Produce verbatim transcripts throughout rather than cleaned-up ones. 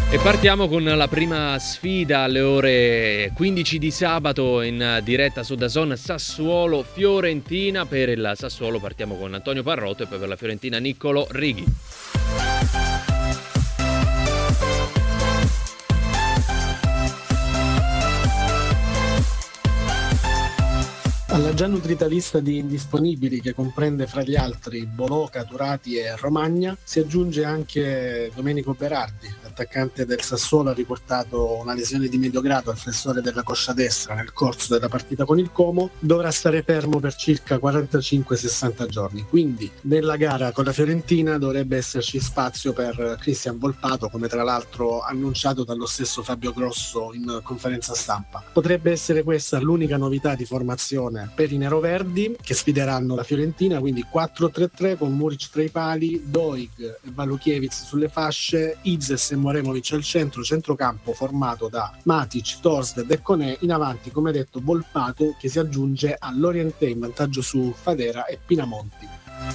E partiamo con la prima sfida alle ore quindici di sabato in diretta su DAZN, Sassuolo-Fiorentina. Per il Sassuolo partiamo con Antonio Parrotto e poi per la Fiorentina Niccolo Righi. Alla già nutrita lista di indisponibili, che comprende fra gli altri Boloca, Turati e Romagna, si aggiunge anche Domenico Berardi. L'attaccante del Sassuolo ha riportato una lesione di medio grado al flessore della coscia destra nel corso della partita con il Como. Dovrà stare fermo per circa quarantacinque sessanta giorni, quindi nella gara con la Fiorentina dovrebbe esserci spazio per Cristian Volpato, come tra l'altro annunciato dallo stesso Fabio Grosso in conferenza stampa. Potrebbe essere questa l'unica novità di formazione per i neroverdi, che sfideranno la Fiorentina, quindi quattro tre tre con Muric tra i pali, Doig e Valukiewicz sulle fasce, Izes e Moremovic al centro, centrocampo formato da Matic, Torsted e Koné, in avanti come detto Volpato, che si aggiunge all'Orienté in vantaggio su Fadera e Pinamonti.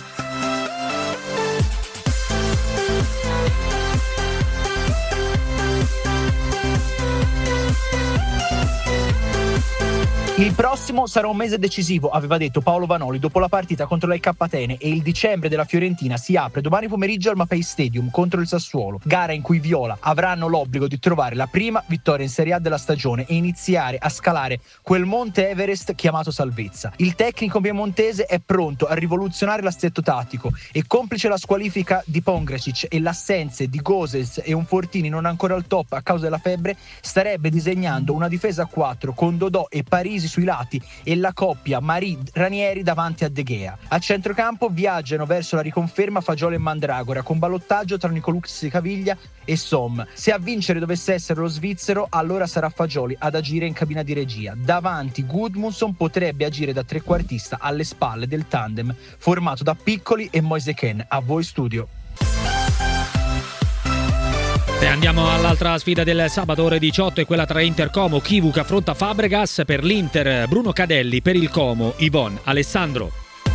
Il prossimo sarà un mese decisivo, aveva detto Paolo Vanoli dopo la partita contro la K Atene, e il dicembre della Fiorentina si apre domani pomeriggio al Mapei Stadium contro il Sassuolo, gara in cui i viola avranno l'obbligo di trovare la prima vittoria in Serie A della stagione e iniziare a scalare quel monte Everest chiamato salvezza. Il tecnico piemontese è pronto a rivoluzionare l'assetto tattico e, complice la squalifica di Pongracic e l'assenza di Gosens e un Fortini non ancora al top a causa della febbre, starebbe disegnando una difesa a quattro con Dodò e Parisi sui lati e la coppia Marí-Ranieri davanti a De Gea. A centrocampo viaggiano verso la riconferma Fagioli e Mandragora, con ballottaggio tra Nicolux Caviglia e Som. Se a vincere dovesse essere lo svizzero, allora sarà Fagioli ad agire in cabina di regia. Davanti Gudmundsson potrebbe agire da trequartista alle spalle del tandem formato da Piccoli e Moise Kean. A voi studio. E andiamo all'altra sfida del sabato ore diciotto, è quella tra Inter Como. Chivu che affronta Fabregas. Per l'Inter Bruno Cadelli, per il Como Yvonne Alessandro.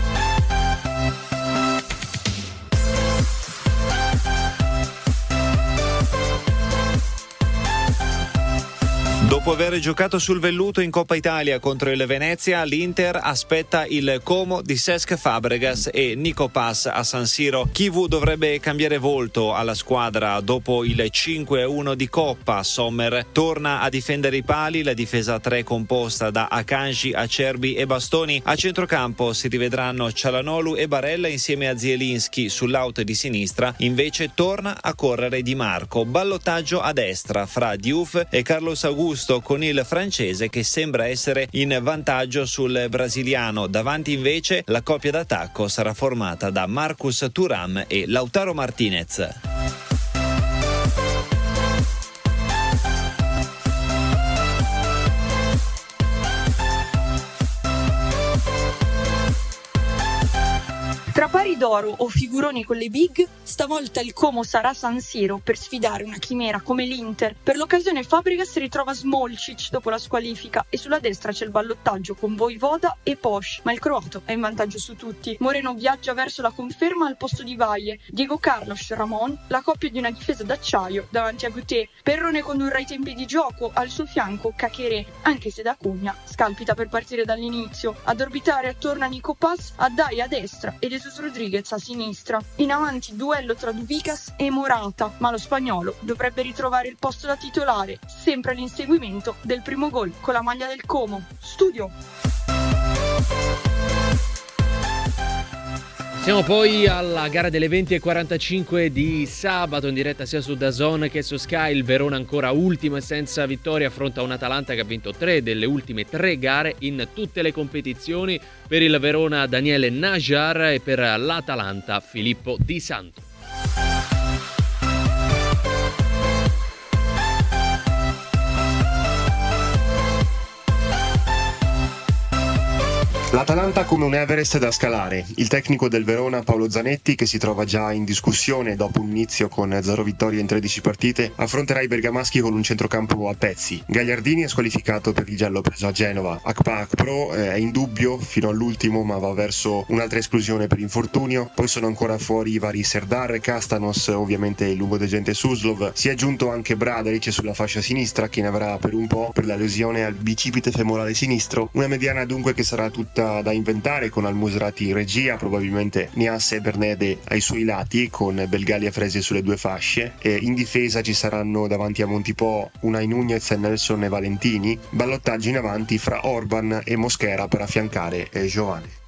Dopo aver giocato sul velluto in Coppa Italia contro il Venezia, l'Inter aspetta il Como di Cesc Fabregas e Nico Pass a San Siro. Chivu dovrebbe cambiare volto alla squadra dopo il cinque a uno di Coppa. Sommer torna a difendere i pali, la difesa a tre composta da Akanji, Acerbi e Bastoni. A centrocampo si rivedranno Cialanoglu e Barella insieme a Zielinski. Sull'out di sinistra invece torna a correre Di Marco. Ballottaggio a destra fra Diouf e Carlos Augusto, con il francese che sembra essere in vantaggio sul brasiliano. Davanti invece la coppia d'attacco sarà formata da Marcus Thuram e Lautaro Martinez. Tra pari d'oro o figuroni con le big, stavolta il Como sarà San Siro per sfidare una chimera come l'Inter. Per l'occasione Fabregas ritrova Smolcic dopo la squalifica e sulla destra c'è il ballottaggio con Vojvoda e Posch, ma il croato è in vantaggio su tutti. Moreno viaggia verso la conferma al posto di Valle, Diego Carlos Ramon, la coppia di una difesa d'acciaio davanti a Guté. Perrone condurrà i tempi di gioco, al suo fianco Caccheré, anche se da Cugna scalpita per partire dall'inizio. Ad orbitare attorno a Nico Paz, Addai a destra e Jesus Rodriguez a sinistra. In avanti duello tra Duvicas e Morata, ma lo spagnolo dovrebbe ritrovare il posto da titolare, sempre all'inseguimento del primo gol con la maglia del Como. Studio. Siamo poi alla gara delle venti e quarantacinque di sabato in diretta sia su DAZN che su Sky. Il Verona ancora ultimo e senza vittoria affronta un Atalanta che ha vinto tre delle ultime tre gare in tutte le competizioni. Per il Verona Daniele Najar e per l'Atalanta Filippo Di Santo. L'Atalanta come un Everest da scalare. Il tecnico del Verona Paolo Zanetti, che si trova già in discussione dopo un inizio con zero vittorie in tredici partite, affronterà i bergamaschi con un centrocampo a pezzi. Gagliardini è squalificato per il giallo preso a Genova. Akpa Akpro è in dubbio fino all'ultimo, ma va verso un'altra esclusione per infortunio. Poi sono ancora fuori i vari Serdar, Kastanos, ovviamente il lungodegente Suslov. Si è aggiunto anche Bradaric sulla fascia sinistra, che ne avrà per un po' per la lesione al bicipite femorale sinistro. Una mediana dunque che sarà tutta da inventare, con Al-Musrati in regia, probabilmente Niasse e Bernede ai suoi lati, con Belgali e Fresi sulle due fasce, e in difesa ci saranno davanti a Montipò Unai Nunez, Nelson e Valentini, ballottaggi in avanti fra Orban e Mosquera per affiancare Giovane.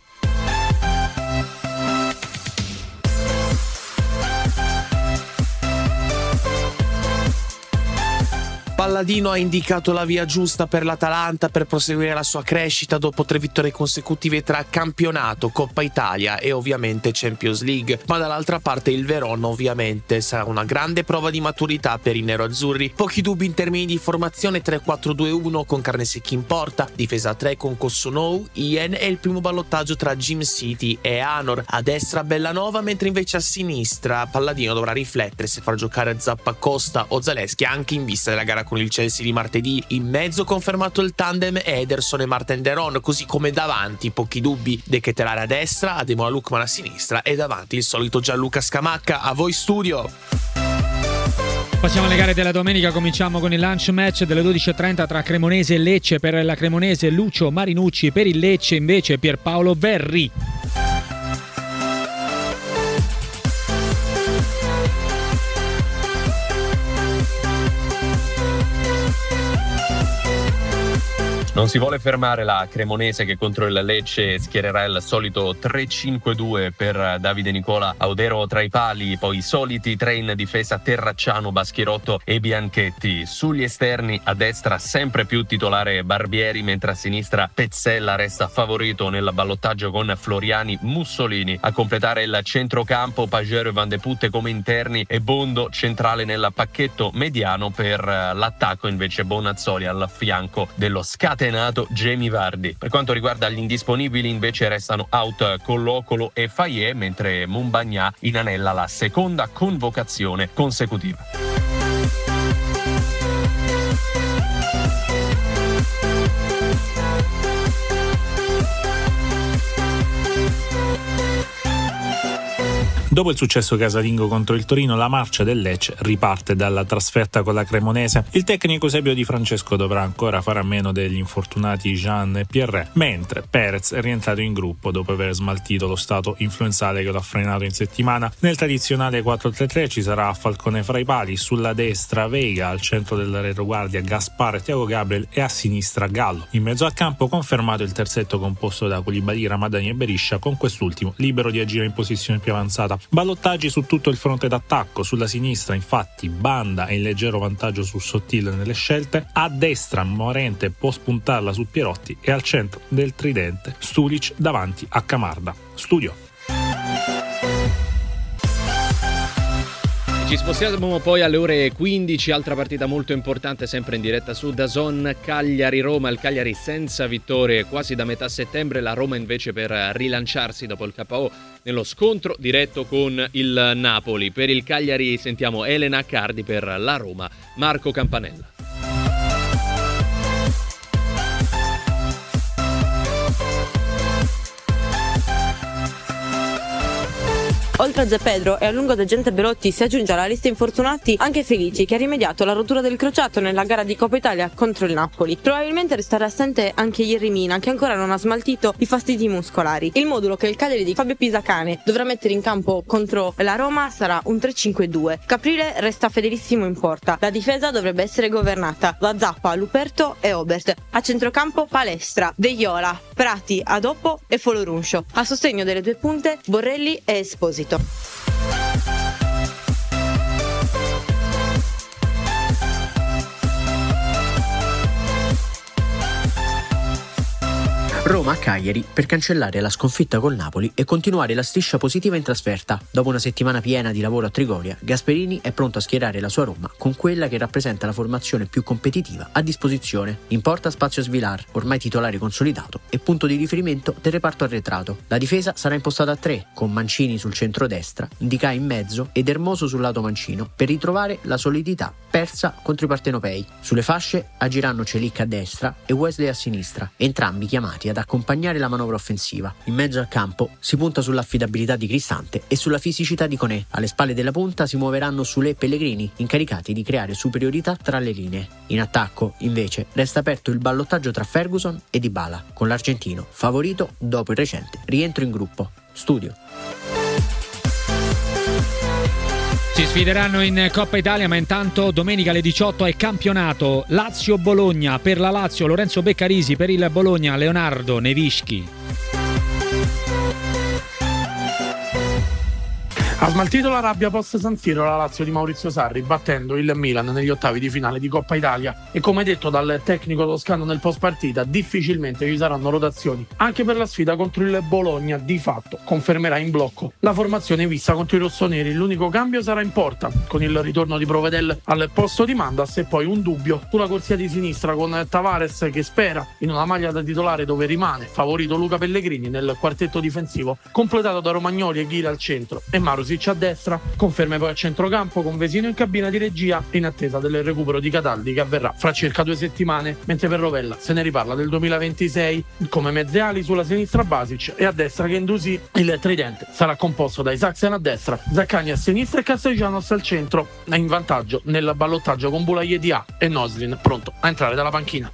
Palladino ha indicato la via giusta per l'Atalanta per proseguire la sua crescita dopo tre vittorie consecutive tra campionato, Coppa Italia e ovviamente Champions League, ma dall'altra parte il Verona ovviamente sarà una grande prova di maturità per i neroazzurri. Pochi dubbi in termini di formazione: tre quattro due uno con Carnesecchi in porta, difesa tre con Kossunou, Ien e il primo ballottaggio tra Jim City e Anor, a destra Bellanova, mentre invece a sinistra Palladino dovrà riflettere se far giocare Zappacosta o Zaleschi, anche in vista della gara con il Chelsea di martedì. In mezzo confermato il tandem Ederson e Martin Deron, così come davanti pochi dubbi De Ketelaere a destra, Ademola Lookman a sinistra e davanti il solito Gianluca Scamacca. A voi studio. Passiamo alle gare della domenica, cominciamo con il lunch match delle dodici e trenta tra Cremonese e Lecce. Per la Cremonese Lucio Marinucci, per il Lecce invece Pierpaolo Verri. Non si vuole fermare la Cremonese, che contro il Lecce schiererà il solito tre cinque due per Davide Nicola, Audero tra i pali, poi i soliti tre in difesa Terracciano, Baschirotto e Bianchetti. Sugli esterni a destra sempre più titolare Barbieri, mentre a sinistra Pezzella resta favorito nel ballottaggio con Floriani, Mussolini. A completare il centrocampo Pagero e Van de Putte come interni e Bondo centrale nel pacchetto mediano. Per l'attacco invece Bonazzoli al fianco dello scatenato Jamie Vardy. Per quanto riguarda gli indisponibili invece restano out Collocolo e Fayet, mentre Mumbagna inanella la seconda convocazione consecutiva. Dopo il successo casalingo contro il Torino, la marcia del Lecce riparte dalla trasferta con la Cremonese. Il tecnico Eusebio Di Francesco dovrà ancora fare a meno degli infortunati Jean e Pierre, mentre Perez è rientrato in gruppo dopo aver smaltito lo stato influenzale che lo ha frenato in settimana. Nel tradizionale quattro tre tre ci sarà Falcone fra i pali, sulla destra Veiga, al centro della retroguardia Gaspar e Thiago Gabriel e a sinistra Gallo. In mezzo al campo confermato il terzetto composto da Koulibaly, Ramadani e Beriscia, con quest'ultimo libero di agire in posizione più avanzata. Ballottaggi su tutto il fronte d'attacco. Sulla sinistra infatti Banda è in leggero vantaggio su Sottile nelle scelte, a destra Morente può spuntarla su Pierotti e al centro del tridente Stulic davanti a Camarda. Studio. Ci spostiamo poi alle ore quindici, altra partita molto importante sempre in diretta su DAZN, Cagliari-Roma. Il Cagliari senza vittorie quasi da metà settembre, la Roma invece per rilanciarsi dopo il K O nello scontro diretto con il Napoli. Per il Cagliari sentiamo Elena Accardi, per la Roma Marco Campanella. Oltre a Giappedro e a lungodegente Belotti si aggiunge alla lista infortunati anche Felici, che ha rimediato alla rottura del crociato nella gara di Coppa Italia contro il Napoli. Probabilmente resterà assente anche Yerry Mina, che ancora non ha smaltito i fastidi muscolari. Il modulo che il Cagliari di Fabio Pisacane dovrà mettere in campo contro la Roma sarà un tre cinque due. Caprile resta fedelissimo in porta. La difesa dovrebbe essere governata da Zappa, Luperto e Obert. A centrocampo Palestra, Veiola, Prati, Adoppo e Foloruncio. A sostegno delle due punte Borrelli e Esposito. Roma a Cagliari per cancellare la sconfitta col Napoli e continuare la striscia positiva in trasferta. Dopo una settimana piena di lavoro a Trigoria, Gasperini è pronto a schierare la sua Roma con quella che rappresenta la formazione più competitiva a disposizione. In porta Spazio Svilar, ormai titolare consolidato e punto di riferimento del reparto arretrato. La difesa sarà impostata a tre, con Mancini sul centro-destra, Ndicà in mezzo ed Hermoso sul lato mancino, per ritrovare la solidità persa contro i partenopei. Sulle fasce agiranno Celic a destra e Wesley a sinistra, entrambi chiamati ad accompagnare la manovra offensiva. In mezzo al campo si punta sull'affidabilità di Cristante e sulla fisicità di Koné. Alle spalle della punta si muoveranno Sule e Pellegrini, incaricati di creare superiorità tra le linee. In attacco, invece, resta aperto il ballottaggio tra Ferguson e Dybala, con l'argentino favorito dopo il recente rientro in gruppo. Studio. Si sfideranno in Coppa Italia, ma intanto domenica alle diciotto è campionato. Lazio-Bologna. Per la Lazio Lorenzo Beccarisi, per il Bologna Leonardo Nevischi. Ha smaltito la rabbia post San Siro la Lazio di Maurizio Sarri, battendo il Milan negli ottavi di finale di Coppa Italia, e come detto dal tecnico toscano nel post partita, difficilmente ci saranno rotazioni anche per la sfida contro il Bologna. Di fatto confermerà in blocco la formazione vista contro i rossoneri. L'unico cambio sarà in porta, con il ritorno di Provedel al posto di Mandas, e poi un dubbio sulla corsia di sinistra con Tavares, che spera in una maglia da titolare dove rimane favorito Luca Pellegrini nel quartetto difensivo completato da Romagnoli e Ghira al centro e Marusic a destra. Conferme poi a centrocampo con Vesino in cabina di regia in attesa del recupero di Cataldi, che avverrà fra circa due settimane, mentre per Rovella se ne riparla del duemilaventisei. Come mezze ali sulla sinistra Basic e a destra Guendouzi. Il tridente sarà composto da Isaacsen a destra, Zaccagni a sinistra e Castellanos al centro, in vantaggio nel ballottaggio con Boulaye Dia e Noslin pronto a entrare dalla panchina.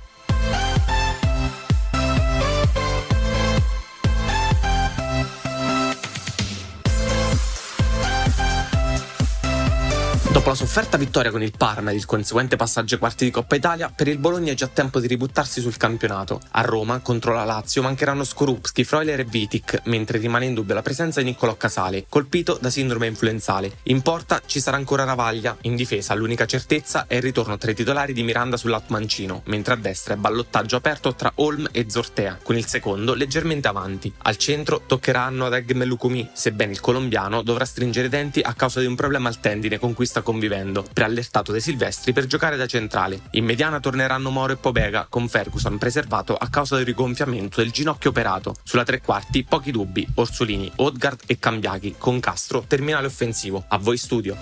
Dopo la sofferta vittoria con il Parma ed il conseguente passaggio ai quarti di Coppa Italia, per il Bologna è già tempo di ributtarsi sul campionato. A Roma, contro la Lazio, mancheranno Skorupski, Freuler e Vitic, mentre rimane in dubbio la presenza di Niccolò Casale, colpito da sindrome influenzale. In porta ci sarà ancora Ravaglia. In difesa l'unica certezza è il ritorno tra i titolari di Miranda sul lato mancino, mentre a destra è ballottaggio aperto tra Olm e Zortea, con il secondo leggermente avanti. Al centro toccheranno ad Egmelukumi, sebbene il colombiano dovrà stringere i denti a causa di un problema al tendine con cui sta convivendo, preallertato dai Silvestri per giocare da centrale. In mediana torneranno Moro e Pobega, con Ferguson preservato a causa del rigonfiamento del ginocchio operato. Sulla tre quarti pochi dubbi: Orsolini, Odgaard e Cambiaghi, con Castro terminale offensivo. A voi studio.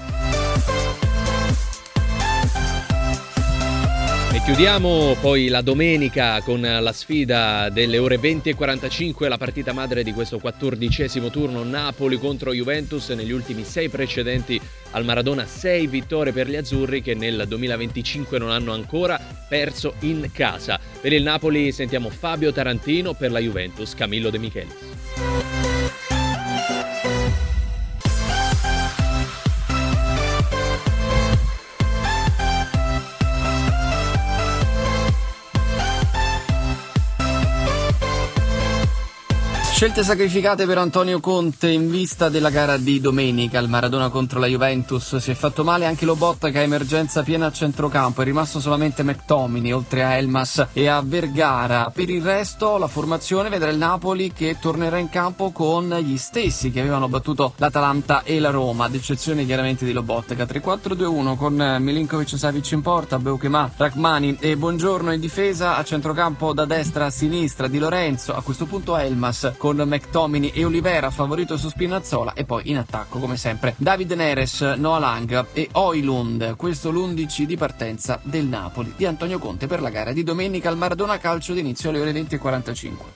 E chiudiamo poi la domenica con la sfida delle ore venti e quarantacinque, la partita madre di questo quattordicesimo turno, Napoli contro Juventus. Negli ultimi sei precedenti al Maradona, sei vittorie per gli azzurri, che nel duemilaventicinque non hanno ancora perso in casa. Per il Napoli sentiamo Fabio Tarantino, per la Juventus Camillo De Michelis. Scelte sacrificate per Antonio Conte in vista della gara di domenica. Il Maradona contro la Juventus. Si è fatto male anche Lobotka, che ha emergenza piena a centrocampo. È rimasto solamente McTominay, oltre a Elmas e a Vergara. Per il resto la formazione vedrà il Napoli che tornerà in campo con gli stessi che avevano battuto l'Atalanta e la Roma, ad eccezione chiaramente di Lobotka. tre quattro due uno con Milinkovic, Savic in porta, Beukema, Rachmani e Buongiorno in difesa. A centrocampo da destra a sinistra Di Lorenzo, a questo punto Elmas con McTominay e Olivera favorito su Spinazzola, e poi in attacco come sempre David Neres, Noah Lang e Højlund. Questo l'undici di partenza del Napoli di Antonio Conte per la gara di domenica al Maradona Calcio, d'inizio alle ore venti e quarantacinque.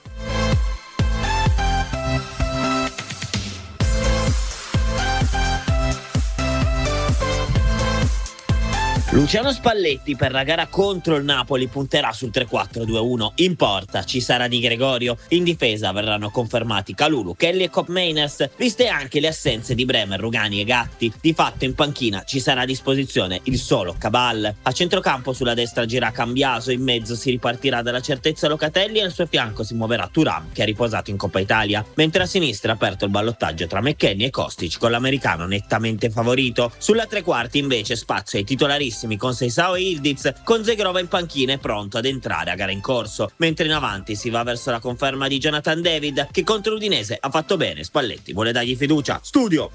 Luciano Spalletti per la gara contro il Napoli punterà sul tre quattro due uno. In porta ci sarà Di Gregorio, in difesa verranno confermati Kalulu, Kelly e Koopmeiners, viste anche le assenze di Bremer, Rugani e Gatti. Di fatto in panchina ci sarà a disposizione il solo Cabal. A centrocampo sulla destra girà Cambiaso, in mezzo si ripartirà dalla certezza Locatelli e al suo fianco si muoverà Thuram, che ha riposato in Coppa Italia, mentre a sinistra è aperto il ballottaggio tra McKennie e Kostic, con l'americano nettamente favorito. Sulla tre quarti invece spazio ai titolarissimi prossimi con Seisao e Ildiz, con Zegrova in panchina e pronto ad entrare a gara in corso, mentre in avanti si va verso la conferma di Jonathan David, che contro l'Udinese ha fatto bene. Spalletti vuole dargli fiducia. Studio.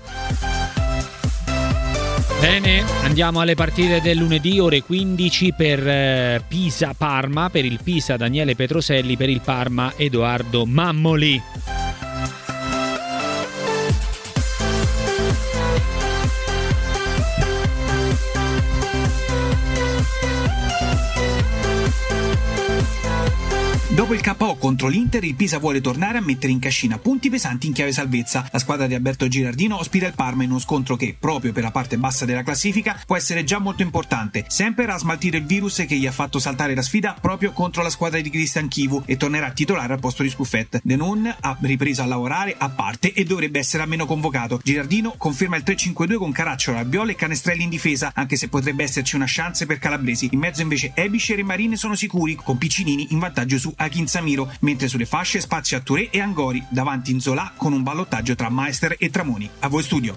Bene, andiamo alle partite del lunedì, ore quindici per eh, Pisa-Parma, per il Pisa Daniele Petroselli, per il Parma Edoardo Mammoli. Dopo il K O contro l'Inter, il Pisa vuole tornare a mettere in cascina punti pesanti in chiave salvezza. La squadra di Alberto Girardino ospita il Parma in uno scontro che, proprio per la parte bassa della classifica, può essere già molto importante. Semper a smaltire il virus che gli ha fatto saltare la sfida proprio contro la squadra di Christian Chivu e tornerà titolare al posto di Scuffet. De Non ha ripreso a lavorare a parte e dovrebbe essere almeno convocato. Girardino conferma il tre cinque due con Caracciolo, Albiol e Canestrelli in difesa, anche se potrebbe esserci una chance per Calabresi. In mezzo invece Ebischer e Marine sono sicuri, con Piccinini in vantaggio su Akinsamiro, mentre sulle fasce spazio a Touré e Angori, davanti Inzola con un ballottaggio tra Meister e Tramoni. A voi studio.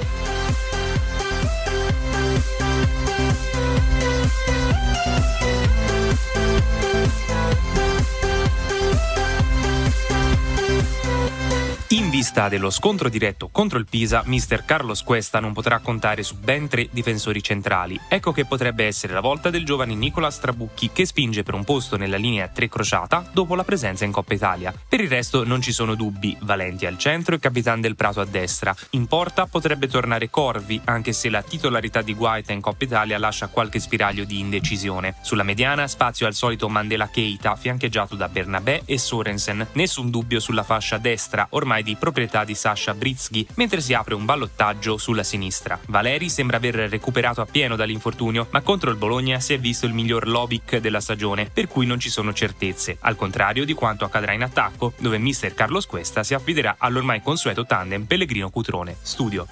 In vista dello scontro diretto contro il Pisa, mister Carlos Cuesta non potrà contare su ben tre difensori centrali. Ecco che potrebbe essere la volta del giovane Nicolas Trabucchi, che spinge per un posto nella linea tre crociata dopo la presenza in Coppa Italia. Per il resto non ci sono dubbi: Valenti al centro e Capitan del Prato a destra. In porta potrebbe tornare Corvi, anche se la titolarità di Guaita in Coppa Italia lascia qualche spiraglio di indecisione. Sulla mediana spazio al solito Mandela Keita, fiancheggiato da Bernabé e Sorensen. Nessun dubbio sulla fascia destra, ormai di proprietà di Sasha Britsky, mentre si apre un ballottaggio sulla sinistra. Valeri sembra aver recuperato appieno dall'infortunio, ma contro il Bologna si è visto il miglior Lobic della stagione, per cui non ci sono certezze, al contrario di quanto accadrà in attacco, dove mister Carlos Cuesta si affiderà all'ormai consueto tandem Pellegrino-Cutrone. Studio.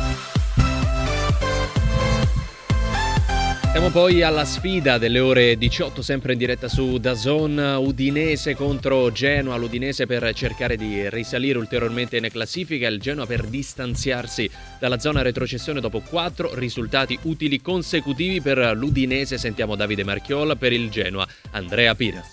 Siamo poi alla sfida delle ore diciotto, sempre in diretta su DAZN. Udinese contro Genoa. L'Udinese per cercare di risalire ulteriormente in classifica, il Genoa per distanziarsi dalla zona retrocessione dopo quattro risultati utili consecutivi per l'Udinese. Sentiamo Davide Marchiola, per il Genoa Andrea Piras.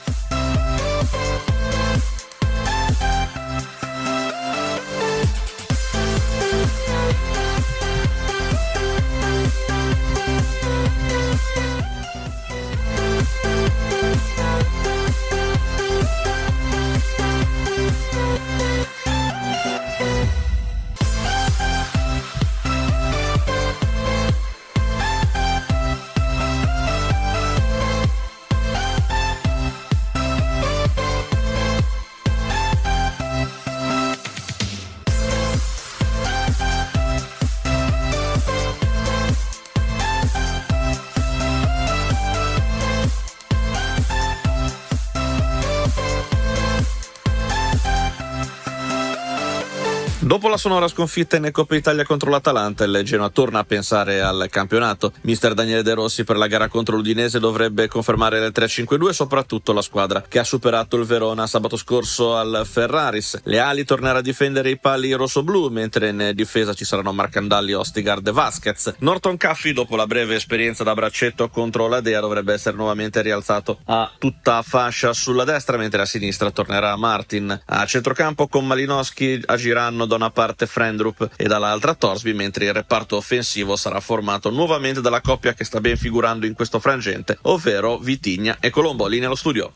Dopo la sonora sconfitta in Coppa Italia contro l'Atalanta, il Genoa torna a pensare al campionato. Mister Daniele De Rossi per la gara contro l'Udinese dovrebbe confermare il tre cinque due, soprattutto la squadra che ha superato il Verona sabato scorso al Ferraris. Le ali tornerà a difendere i pali rossoblu, mentre in difesa ci saranno Marcandalli, Ostigard e Vasquez. Norton Caffi, dopo la breve esperienza da braccetto contro la Dea, dovrebbe essere nuovamente rialzato a tutta fascia sulla destra, mentre a sinistra tornerà Martin. A centrocampo con Malinowski agiranno da una parte Frendrup e dall'altra Torsby, mentre il reparto offensivo sarà formato nuovamente dalla coppia che sta ben figurando in questo frangente, ovvero Vitigna e Colombo. Linea allo studio.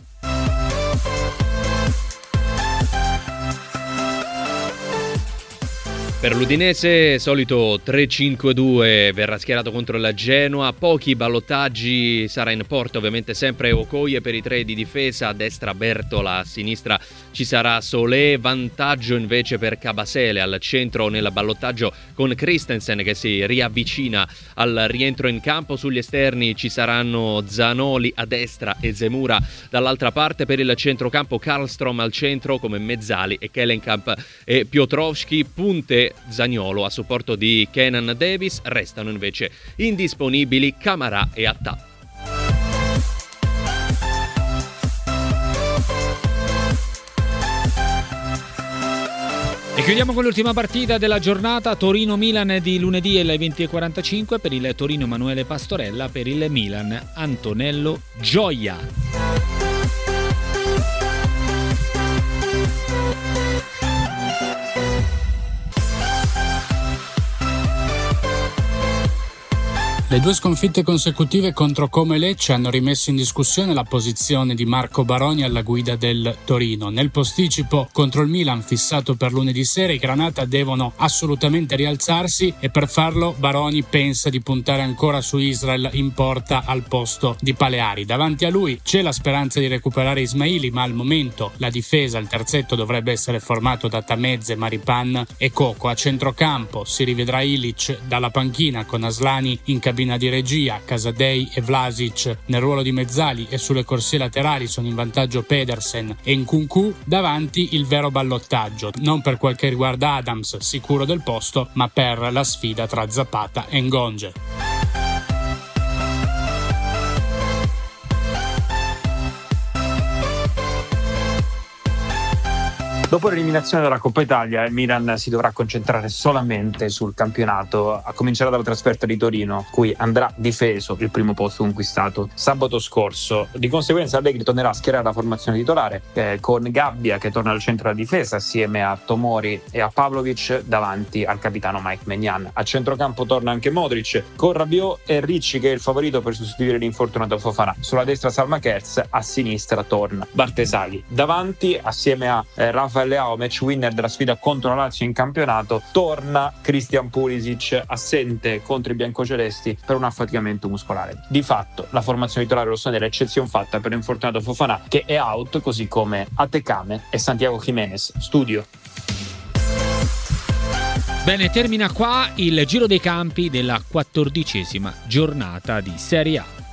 Per l'Udinese, solito tre cinque due, verrà schierato contro la Genoa, pochi ballottaggi, sarà in porta ovviamente sempre Okoye per i tre di difesa, a destra Bertola, a sinistra ci sarà Solé, vantaggio invece per Cabasele, al centro nel ballottaggio con Christensen che si riavvicina al rientro in campo, sugli esterni ci saranno Zanoli a destra e Zemura dall'altra parte, per il centrocampo Karlstrom al centro come mezzali e Kellenkamp e Piotrowski, punte Zaniolo a supporto di Kenan Davis, restano invece indisponibili Camarà e Attà. E chiudiamo con l'ultima partita della giornata, Torino-Milan di lunedì alle venti e quarantacinque, per il Torino Emanuele Pastorella, per il Milan Antonello Gioia. Le due sconfitte consecutive contro Como e Lecce hanno rimesso in discussione la posizione di Marco Baroni alla guida del Torino. Nel posticipo contro il Milan fissato per lunedì sera, i Granata devono assolutamente rialzarsi e per farlo Baroni pensa di puntare ancora su Israel in porta al posto di Paleari. Davanti a lui c'è la speranza di recuperare Ismaili, ma al momento la difesa, il terzetto, dovrebbe essere formato da Tamezze, Maripan e Coco. A centrocampo si rivedrà Ilic dalla panchina con Aslani in cabina di regia, Casadei e Vlasic nel ruolo di mezzali, e sulle corsie laterali sono in vantaggio Pedersen e Nkunku. Davanti il vero ballottaggio, non per quel che riguarda Adams, sicuro del posto, ma per la sfida tra Zapata e Ngonge. Dopo l'eliminazione dalla Coppa Italia, il Milan si dovrà concentrare solamente sul campionato, a cominciare dalla trasferta di Torino, cui andrà difeso il primo posto conquistato sabato scorso. Di conseguenza Allegri tornerà a schierare la formazione titolare eh, con Gabbia che torna al centro della difesa assieme a Tomori e a Pavlovic davanti al capitano Mike Maignan. A centrocampo torna anche Modric con Rabiot e Ricci, che è il favorito per sostituire l'infortunato Fofana. Sulla destra Salma Kerz, a sinistra torna Bartesaghi. Davanti, assieme a eh, Rafael Leao, match winner della sfida contro la Lazio in campionato, torna Christian Pulisic, assente contro i biancocelesti per un affaticamento muscolare. Di fatto la formazione titolare rossonera è eccezione fatta per l'infortunato Fofana, che è out, così come Atecame e Santiago Jiménez. Studio. Bene, termina qua il giro dei campi della quattordicesima giornata di Serie A.